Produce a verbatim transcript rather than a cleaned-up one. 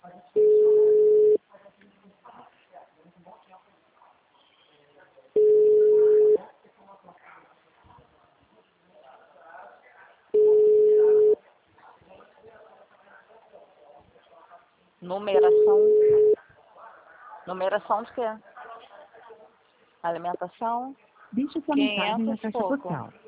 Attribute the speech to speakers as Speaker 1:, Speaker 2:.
Speaker 1: Numeração. Numeração de quê? Alimentação.
Speaker 2: Deixe sua mensagem na
Speaker 1: quinhentos
Speaker 2: caixa
Speaker 1: pouco.
Speaker 2: postal.